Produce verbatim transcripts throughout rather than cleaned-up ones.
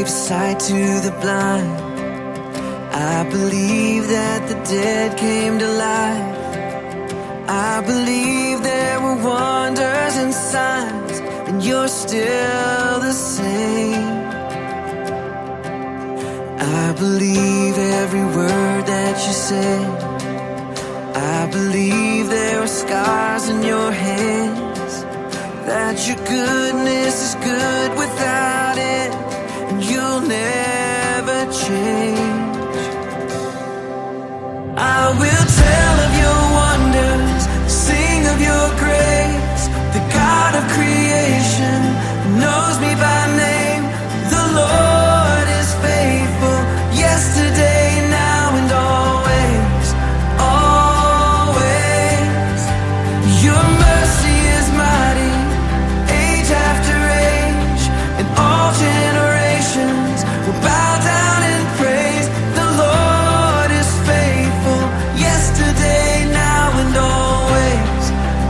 gave sight to the blind. I believe that the dead came to life. I believe there were wonders and signs, and you're still the same. I believe every word that you said. I believe there are scars in your hands, that your goodness is good without it, and you'll never change. I will tell of your wonders, sing of your grace. The God of creation knows me by name. The Lord is faithful, yesterday, now, and always, always. Your mercy is mighty, age after age, and all generations will bow down and praise. The Lord is faithful, yesterday, now, and always,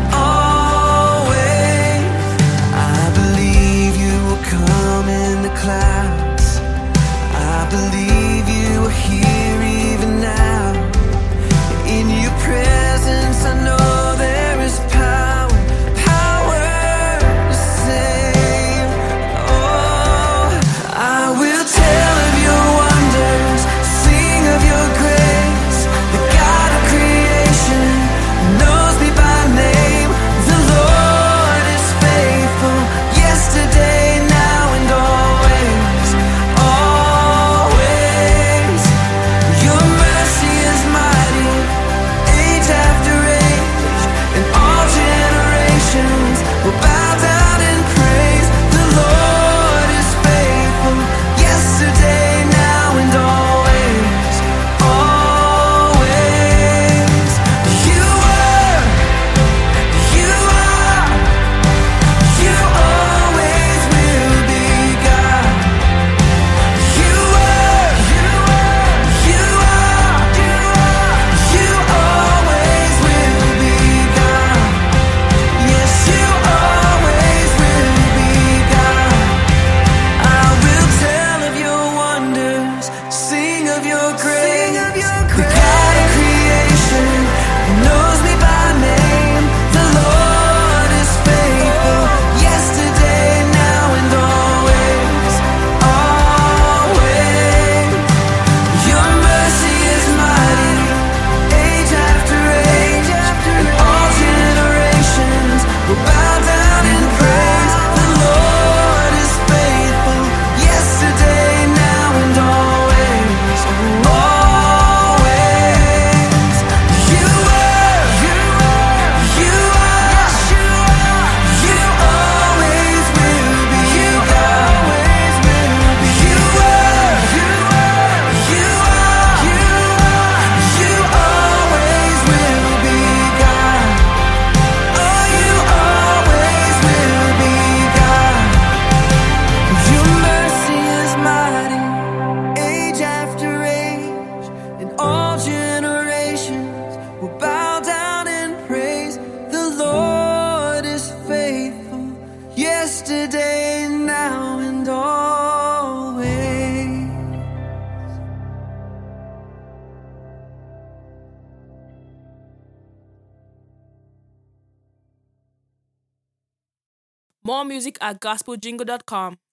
always. I believe you will come in the clouds. I believe you are here even now. In your presence I know there is power, power to save. Oh, I will tell of your wonders, sing of your grace. The God of creation knows me by name. The Lord is faithful, yesterday, now, and always, always. Your mercy is mighty, age after age, and all generations will bow down and praise. The Lord is faithful, yesterday, now, and always, always. You were, you are, you always will be God. You were, you are, you are, you always will be God. Yes, you always will be God. I will tell of your wonders, sing of your grace. The God of creation knows me by name. The Lord is faithful, yesterday, now, and always, always. Your mercy is mighty, age after age, and all generations will bow down and praise. The Lord is faithful, yesterday, now, and always, always. You were, you are, you are, you always will be God. You were, you are, you are, you always will be God. Oh, you always will be God. Your mercy is mighty, age after age, and all generations will bow down and praise. The Lord is faithful, yesterday, now, and always. More music at gospel jingle dot com.